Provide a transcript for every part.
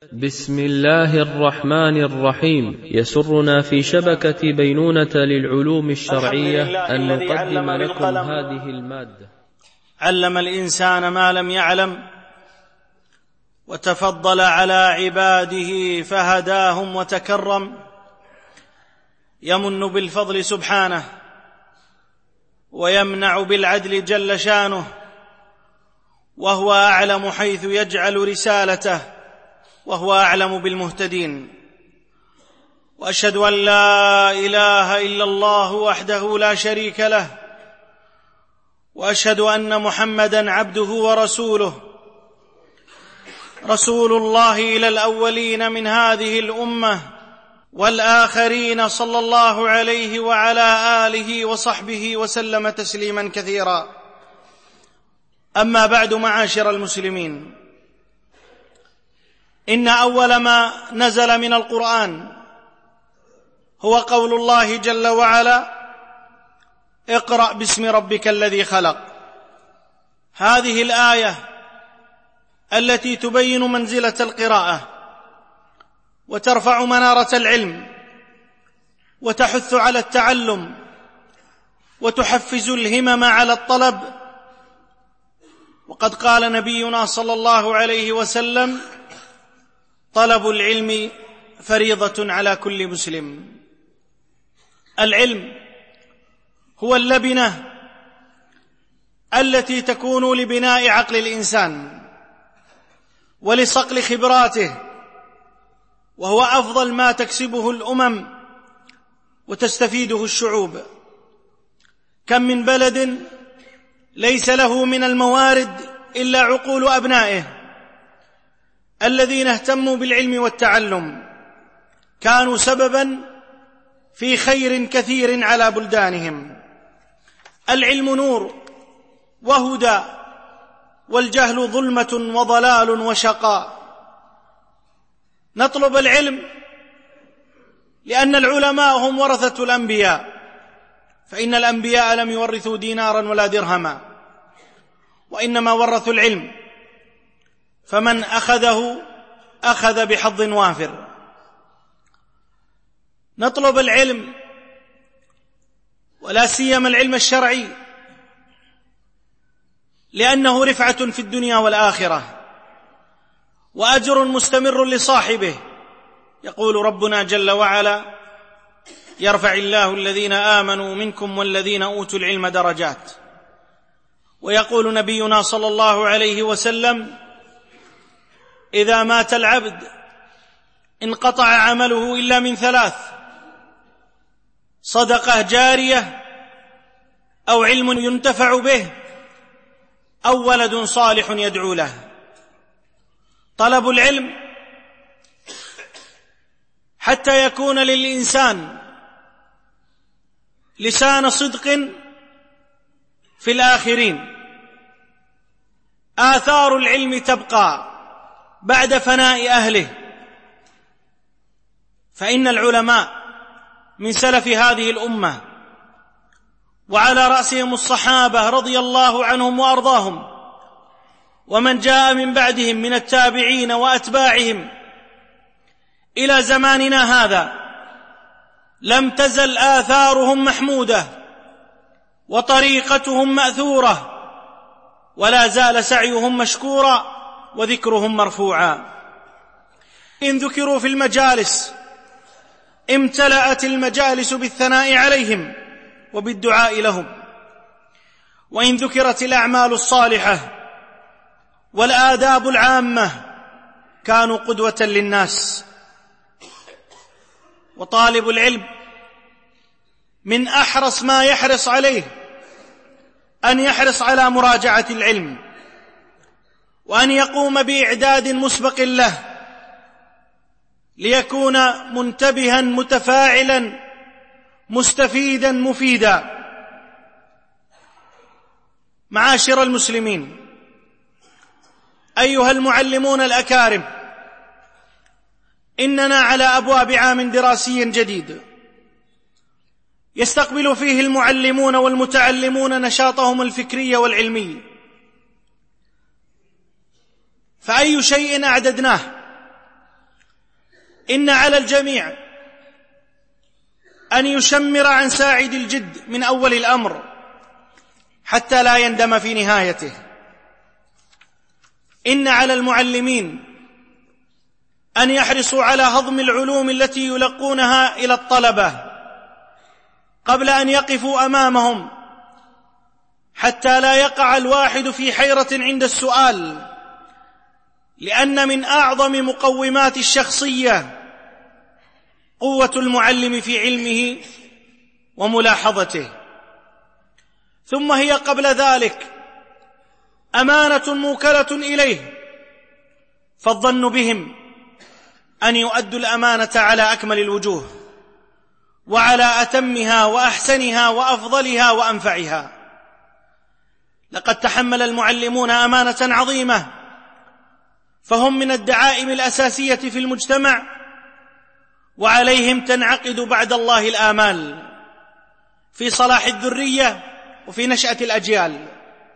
بسم الله الرحمن الرحيم. يسرنا في شبكة بينونة للعلوم الشرعية أن نقدم لكم هذه المادة. علم الإنسان ما لم يعلم، وتفضل على عباده فهداهم وتكرم. يمن بالفضل سبحانه، ويمنع بالعدل جل شانه، وهو أعلم حيث يجعل رسالته، وهو أعلم بالمهتدين. وأشهد أن لا إله إلا الله وحده لا شريك له، وأشهد أن محمدًا عبده ورسوله، رسول الله إلى الأولين من هذه الأمة والآخرين، صلى الله عليه وعلى آله وصحبه وسلم تسليمًا كثيرا. أما بعد، معاشر المسلمين، إن أول ما نزل من القرآن هو قول الله جل وعلا: اقرأ باسم ربك الذي خلق. هذه الآية التي تبين منزلة القراءة وترفع منارة العلم وتحث على التعلم وتحفز الهمم على الطلب. وقد قال نبينا صلى الله عليه وسلم: طلب العلم فريضة على كل مسلم. العلم هو اللبنة التي تكون لبناء عقل الإنسان ولصقل خبراته، وهو أفضل ما تكسبه الأمم وتستفيده الشعوب. كم من بلد ليس له من الموارد إلا عقول أبنائه الذين اهتموا بالعلم والتعلم، كانوا سبباً في خير كثير على بلدانهم. العلم نور وهدى، والجهل ظلمة وضلال وشقاء. نطلب العلم لأن العلماء هم ورثة الأنبياء، فإن الأنبياء لم يورثوا دينارا ولا درهما، وإنما ورثوا العلم، فمن أخذه أخذ بحظ وافر. نطلب العلم، ولا سيما العلم الشرعي، لأنه رفعة في الدنيا والآخرة وأجر مستمر لصاحبه. يقول ربنا جل وعلا: يرفع الله الذين آمنوا منكم والذين أوتوا العلم درجات. ويقول نبينا صلى الله عليه وسلم: إذا مات العبد انقطع عمله إلا من ثلاث: صدقة جارية، أو علم ينتفع به، أو ولد صالح يدعو له. طلب العلم حتى يكون للإنسان لسان صدق في الآخرين. آثار العلم تبقى بعد فناء أهله، فإن العلماء من سلف هذه الأمة، وعلى رأسهم الصحابة رضي الله عنهم وأرضاهم، ومن جاء من بعدهم من التابعين وأتباعهم إلى زماننا هذا، لم تزل آثارهم محمودة وطريقتهم مأثورة، ولا زال سعيهم مشكورا وذكرهم مرفوعا. إن ذكروا في المجالس امتلأت المجالس بالثناء عليهم وبالدعاء لهم، وإن ذكرت الأعمال الصالحة والآداب العامة كانوا قدوة للناس. وطالب العلم من أحرص ما يحرص عليه أن يحرص على مراجعة العلم، وأن يقوم بإعداد مسبق له ليكون منتبها متفاعلا مستفيدا مفيدا. معاشر المسلمين، أيها المعلمون الأكارم، إننا على أبواب عام دراسي جديد يستقبل فيه المعلمون والمتعلمون نشاطهم الفكري والعلمي. فأي شيء أعددناه إن على الجميع أن يشمر عن ساعد الجد من أول الأمر حتى لا يندم في نهايته. إن على المعلمين أن يحرصوا على هضم العلوم التي يلقونها إلى الطلبة قبل أن يقفوا أمامهم، حتى لا يقع الواحد في حيرة عند السؤال، لأن من أعظم مقومات الشخصية قوة المعلم في علمه وملاحظته. ثم هي قبل ذلك أمانة موكلة إليه، فالظن بهم أن يؤدوا الأمانة على أكمل الوجوه وعلى أتمها وأحسنها وأفضلها وأنفعها. لقد تحمل المعلمون أمانة عظيمة، فهم من الدعائم الأساسية في المجتمع، وعليهم تنعقد بعد الله الآمال في صلاح الذرية وفي نشأة الأجيال.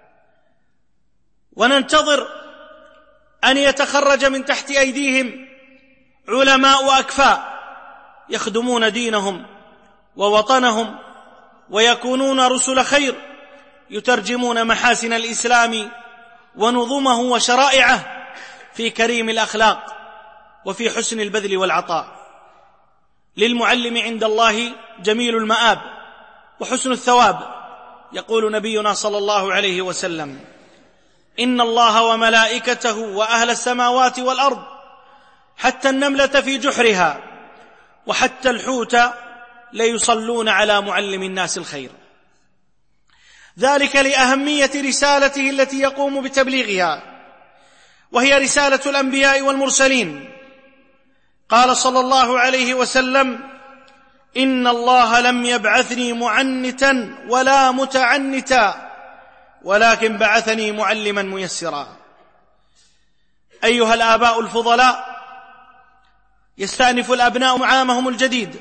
وننتظر أن يتخرج من تحت أيديهم علماء أكفاء يخدمون دينهم ووطنهم ويكونون رسل خير، يترجمون محاسن الإسلام ونظمه وشرائعه في كريم الأخلاق وفي حسن البذل والعطاء. للمعلم عند الله جميل المآب وحسن الثواب. يقول نبينا صلى الله عليه وسلم: إن الله وملائكته وأهل السماوات والأرض حتى النملة في جحرها وحتى الحوت ليصلون على معلم الناس الخير. ذلك لأهمية رسالته التي يقوم بتبليغها، وهي رسالة الأنبياء والمرسلين. قال صلى الله عليه وسلم: إن الله لم يبعثني معنتا ولا متعنتا، ولكن بعثني معلما ميسرا. أيها الآباء الفضلاء، يستأنف الأبناء عامهم الجديد،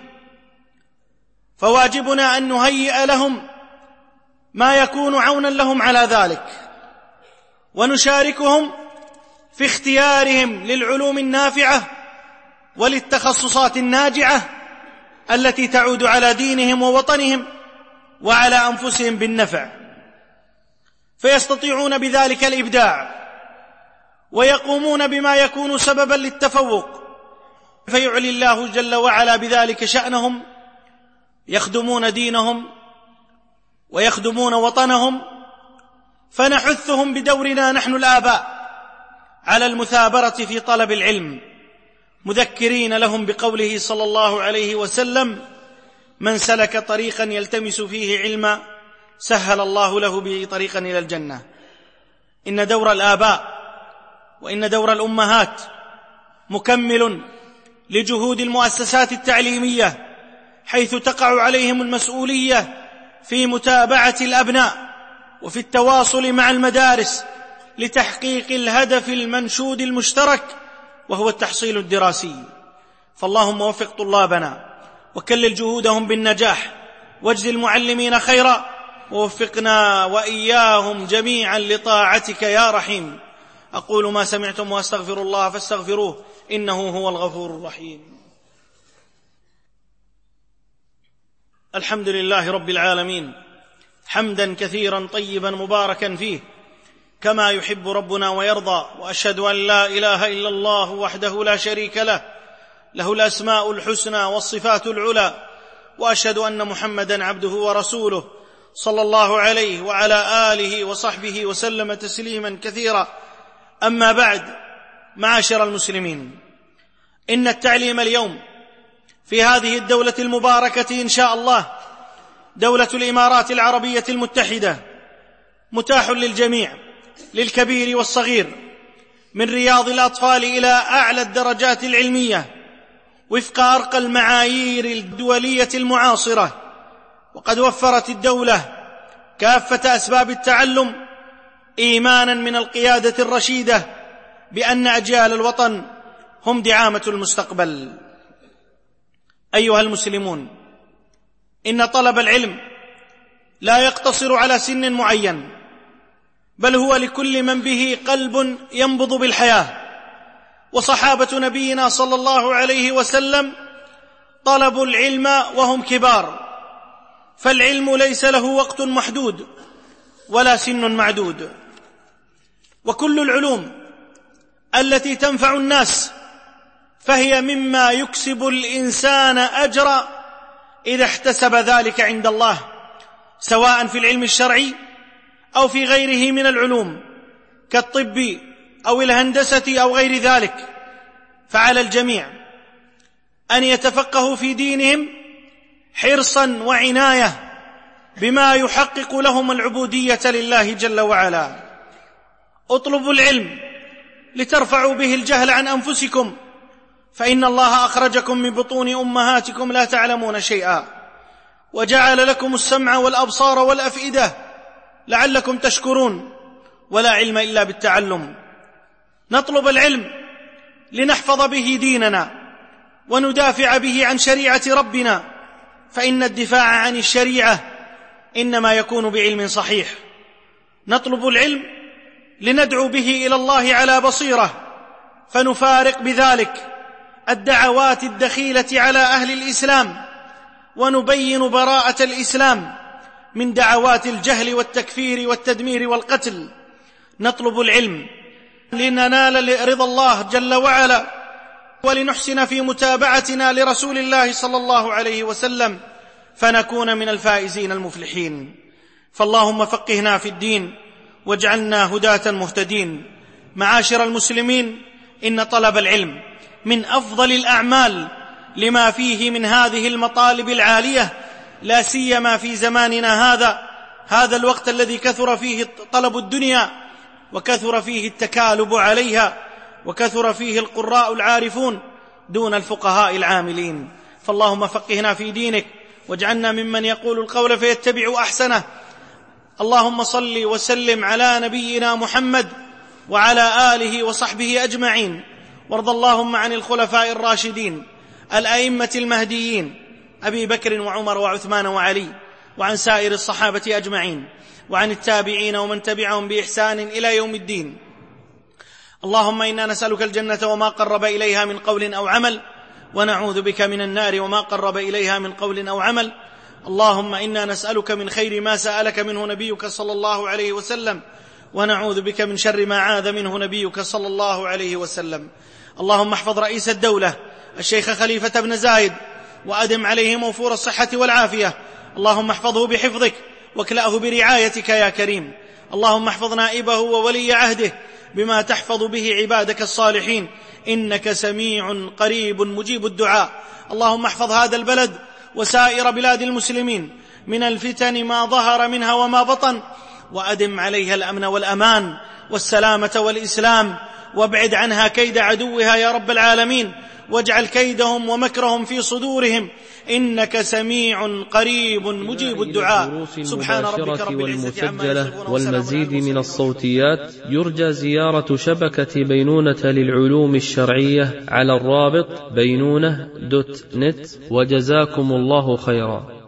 فواجبنا أن نهيئ لهم ما يكون عونا لهم على ذلك، ونشاركهم في اختيارهم للعلوم النافعة وللتخصصات الناجعة التي تعود على دينهم ووطنهم وعلى أنفسهم بالنفع، فيستطيعون بذلك الإبداع ويقومون بما يكون سببا للتفوق، فيعلي الله جل وعلا بذلك شأنهم، يخدمون دينهم ويخدمون وطنهم. فنحثهم بدورنا نحن الآباء على المثابرة في طلب العلم، مذكرين لهم بقوله صلى الله عليه وسلم: من سلك طريقا يلتمس فيه علما سهل الله له به طريقا إلى الجنة. إن دور الآباء وإن دور الأمهات مكمل لجهود المؤسسات التعليمية، حيث تقع عليهم المسؤولية في متابعة الأبناء وفي التواصل مع المدارس لتحقيق الهدف المنشود المشترك، وهو التحصيل الدراسي. فاللهم وفق طلابنا وكلل جهودهم بالنجاح، واجزي المعلمين خيرا، ووفقنا وإياهم جميعا لطاعتك يا رحيم. أقول ما سمعتم وأستغفر الله فاستغفروه إنه هو الغفور الرحيم. الحمد لله رب العالمين، حمدا كثيرا طيبا مباركا فيه كما يحب ربنا ويرضى. وأشهد أن لا إله إلا الله وحده لا شريك له، له الأسماء الحسنى والصفات العلى. وأشهد أن محمدا عبده ورسوله صلى الله عليه وعلى آله وصحبه وسلم تسليما كثيرا. أما بعد، معاشر المسلمين، إن التعليم اليوم في هذه الدولة المباركة إن شاء الله، دولة الإمارات العربية المتحدة، متاح للجميع، للكبير والصغير، من رياض الأطفال إلى أعلى الدرجات العلمية، وفق أرقى المعايير الدولية المعاصرة. وقد وفرت الدولة كافة أسباب التعلم، إيمانا من القيادة الرشيدة بأن أجيال الوطن هم دعامة المستقبل. أيها المسلمون، إن طلب العلم لا يقتصر على سن معين، بل هو لكل من به قلب ينبض بالحياة، وصحابة نبينا صلى الله عليه وسلم طلبوا العلم وهم كبار، فالعلم ليس له وقت محدود ولا سن معدود، وكل العلوم التي تنفع الناس فهي مما يكسب الإنسان أجرا إذا احتسب ذلك عند الله، سواء في العلم الشرعي أو في غيره من العلوم كالطب أو الهندسة أو غير ذلك. فعلى الجميع أن يتفقهوا في دينهم حرصا وعناية بما يحقق لهم العبودية لله جل وعلا. اطلبوا العلم لترفعوا به الجهل عن أنفسكم، فإن الله أخرجكم من بطون أمهاتكم لا تعلمون شيئا، وجعل لكم السمع والأبصار والأفئدة لعلكم تشكرون، ولا علم إلا بالتعلم. نطلب العلم لنحفظ به ديننا وندافع به عن شريعة ربنا، فإن الدفاع عن الشريعة إنما يكون بعلم صحيح. نطلب العلم لندعو به إلى الله على بصيرة، فنفارق بذلك الدعوات الدخيلة على أهل الإسلام، ونبين براءة الإسلام من دعوات الجهل والتكفير والتدمير والقتل. نطلب العلم لننال رضا الله جل وعلا، ولنحسن في متابعتنا لرسول الله صلى الله عليه وسلم، فنكون من الفائزين المفلحين. فاللهم فقهنا في الدين واجعلنا هداة مهتدين. معاشر المسلمين، إن طلب العلم من أفضل الأعمال لما فيه من هذه المطالب العالية، لا سيما في زماننا هذا الوقت الذي كثر فيه طلب الدنيا، وكثر فيه التكالب عليها، وكثر فيه القراء العارفون دون الفقهاء العاملين. فاللهم فقهنا في دينك واجعلنا ممن يقول القول فيتبع أحسنه. اللهم صل وسلم على نبينا محمد وعلى آله وصحبه أجمعين، وارض اللهم عن الخلفاء الراشدين الأئمة المهديين أبي بكر وعمر وعثمان وعلي، وعن سائر الصحابة أجمعين، وعن التابعين ومن تبعهم بإحسان إلى يوم الدين. اللهم إنا نسألك الجنة وما قرب إليها من قول أو عمل، ونعوذ بك من النار وما قرب إليها من قول أو عمل. اللهم إنا نسألك من خير ما سألك منه نبيك صلى الله عليه وسلم، ونعوذ بك من شر ما عاذ منه نبيك صلى الله عليه وسلم. اللهم احفظ رئيس الدولة الشيخ خليفة بن زايد، وأدم عليه موفور الصحة والعافية. اللهم احفظه بحفظك واكلأه برعايتك يا كريم. اللهم احفظ نائبه وولي عهده بما تحفظ به عبادك الصالحين، إنك سميع قريب مجيب الدعاء. اللهم احفظ هذا البلد وسائر بلاد المسلمين من الفتن ما ظهر منها وما بطن، وأدم عليها الأمن والأمان والسلامة والإسلام، وابعد عنها كيد عدوها يا رب العالمين، واجعل كيدهم ومكرهم في صدورهم، إنك سميع قريب مجيب الدعاء. سبحان ربك رب العزة عما يصفون. والمزيد من الصوتيات يرجى زيارة شبكة بينونة للعلوم الشرعية على الرابط بينونة.net. وجزاكم الله خيرا.